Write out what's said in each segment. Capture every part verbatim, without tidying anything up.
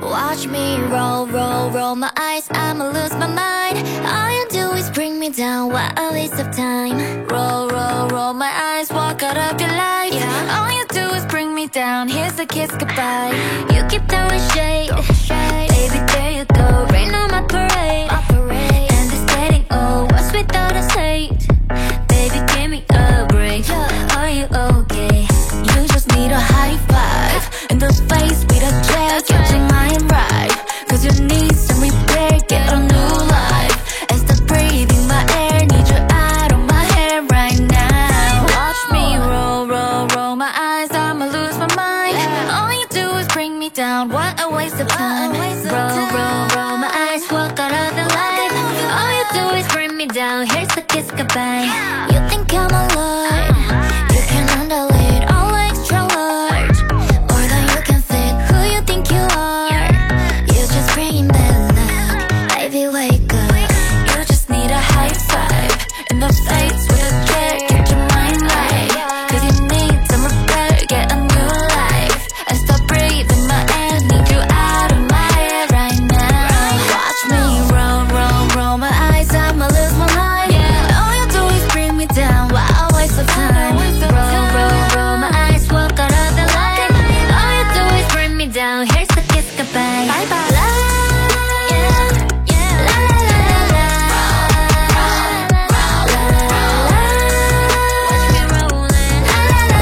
Watch me roll, roll, roll my eyes, I'ma lose my mind. All you do is bring me down, what a waste of time. Roll, roll, roll my eyes, walk out of your life, yeah. All you do is bring me down, here's a kiss goodbye. You keep throwing shade, baby there you go, rain on my parade, my parade. And it's getting old, what's without us hate? Baby give me a break, yeah. Are you okay? You just need a high five in the face with a jet, get your mind right. Cause you need some repair, get a new life. And stop breathing my air, need you out of my hair right now. Watch me roll, roll, roll my eyes, I'ma lose my mind. All you do is bring me down, what a waste of time. Roll, roll, roll my eyes, walk out of the light. All you do is bring me down, here's the kiss goodbye. You think I'm a lot, you can handle it, all extra large. Or that you can fit who you think you are. You just bring that luck, baby wake up. You just need a high five in the face with a jet, get your mind right. Cause you need some repair, get a new life. And stop breathing my air, need you out of my hair right now. Watch me roll, roll, roll my eyes, I'ma lose my mind. All you do is bring me down, what a waste of time. Roll, roll, roll my eyes, walk out of the light. All you do is bring me down, here's the kiss goodbye. Bye bye. La, yeah, yeah. La, la, la, la, la. La, la, la, la. Watch me rollin'. La, la,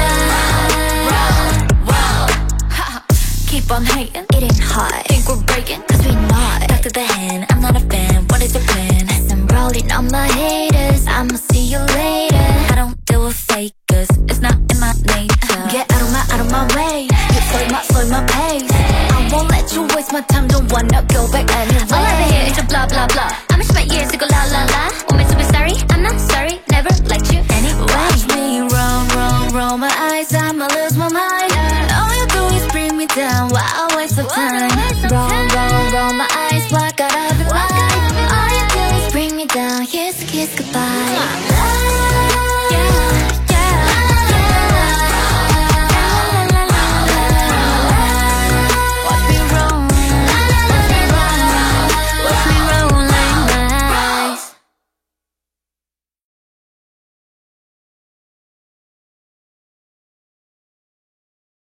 la, la, la. Keep on hating, it ain't hard. Think we're breaking, cause we not. Back to the hand, I'm not a fan, what is your plan? As I'm rolling on my haters, I'ma see you later. I don't deal with fakers, it's not in my nature. Get out of my, out of my way. You slow my, slow my pace. I won't let you waste my time, don't wanna go back anyway. All I ever hear is a blah blah blah. I'ma spend years to go la la la. Oh, I'm super sorry, I'm not sorry, never liked you anyway. Watch me roll, roll, roll my eyes, I'ma lose my mind. All you do is bring me down, what a waste of time. Roll, roll, roll my eyes, walk out of the light. All you do is bring me down, here's a kiss goodbye.